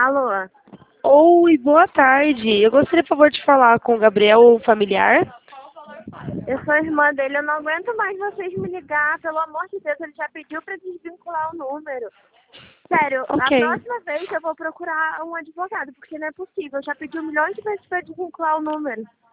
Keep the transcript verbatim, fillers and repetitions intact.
Alô? Oi, boa tarde. Eu gostaria, por favor, de falar com o Gabriel ou familiar. Eu sou irmã dele, eu não aguento mais vocês me ligar, pelo amor de Deus, ele já pediu pra desvincular o número. Sério, a Ok. próxima vez eu vou procurar um advogado, porque não é possível, já pediu milhões de vezes pra desvincular o número.